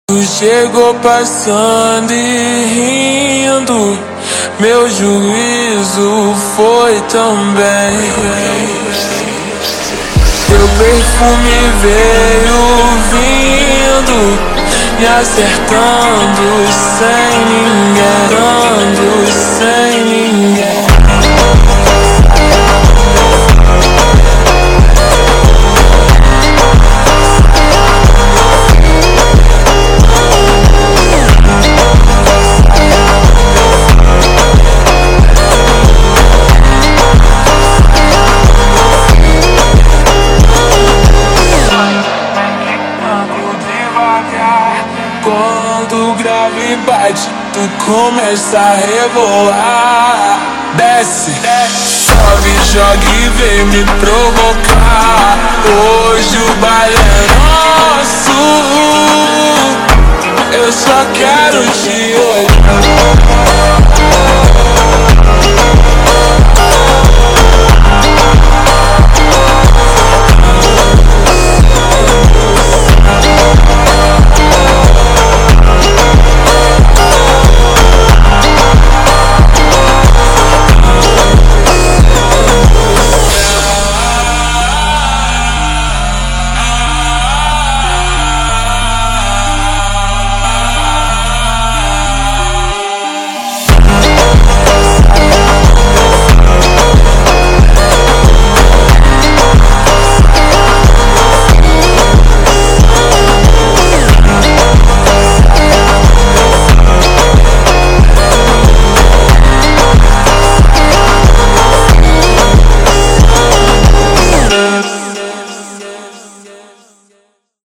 Tu chegou passando e rindo, meu juízo foi também. Teu perfume veio vindo, me acertando sem ninguém, sem ninguém. Quando o grave bate, tu começa a rebolar. Desce, sobe, joga e vem me provocar. Hoje o baile é nosso, eu só quero te